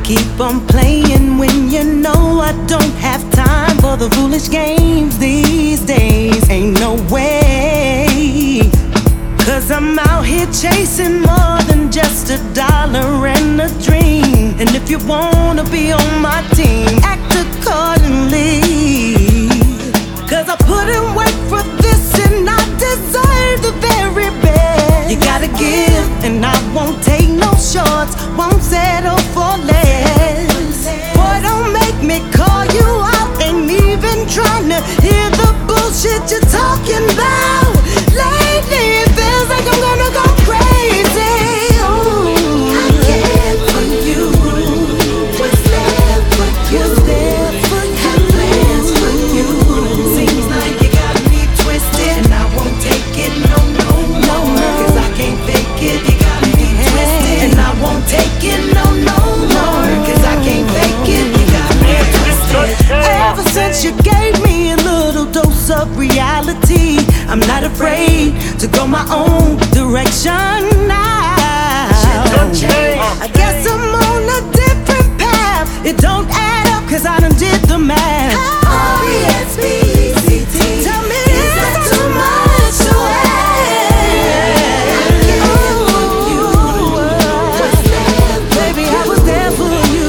keep on playing when you know I don't have time for the foolish games these days. Ain't no way, 'cause I'm out here chasing more than just $1 and a dream. And if you wanna be on my team, act accordingly, 'cause I put in work for this and I deserve the very best. You gotta give and I won't take no shorts, won't settle for less. Boy, don't make me call you out, ain't even trying to hear the bullshit you're talking about. Lately it feels like I'm gonna go crazy. Ooh, I care for you. What's there for you? What's there for you? Have plans for you. Seems like you got me twisted, and I won't take it no more. 'Cause I can't fake it. You got me twisted, and I won't take it no more. 'Cause I can't fake it. You got me twisted. Ever since you gave me a little dose of reality, I'm not afraid to go my own direction now. I guess I'm on a different path. It don't add up 'cause I done did the math. R-E-S-P-E-C-T. Tell me, is that too much to ask? Baby, I was there for you.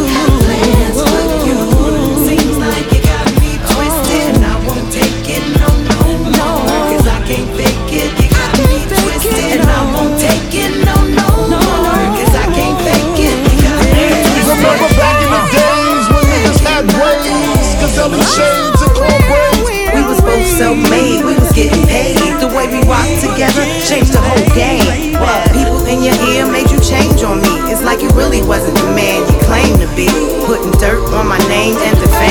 Seems like you got me twisted, and I won't take it no more. 'Cause I can't fake it. You got me twisted, and I won't take it no more. 'Cause I can't fake it. You got me twisted. Remember back in the days when niggas had waves, gazelle shades and cornbread. We was both self-made, we was getting paid. The way we rocked together changed the whole game. People in your ear made you change on me. It's like you really wasn't the man you claimed to be. Putting dirt on my name and the fame.